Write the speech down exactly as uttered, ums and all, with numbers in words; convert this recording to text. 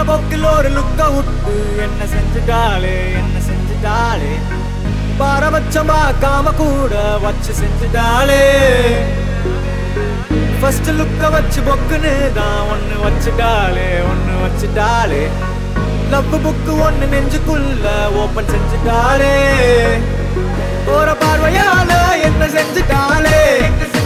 போக்கில் ஒரு லுக்க விட்டு என்ன செஞ்சுட்டாளே என்ன செஞ்சுட்டாளே பாரபட்சம் பார்க்காம கூட வச்சு செஞ்சுட்டாளே ஃபர்ஸ்ட் லுக்க வச்சு பொக்குன்னு தான் ஒன்னு வச்சுட்டாளே ஒன்னு வச்சுட்டாளே லவ் புக்கு ஒன்னு நெஞ்சுக்குள்ள ஓபன் செஞ்சுட்டாளே போற பார்வையால என்ன செஞ்சுட்டாளே